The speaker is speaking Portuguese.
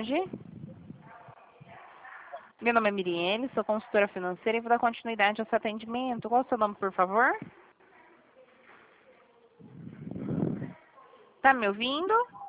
tarde. Meu nome é Miriene, sou consultora financeira e vou dar continuidade ao seu atendimento. Qual é o seu nome, por favor? Tá me ouvindo?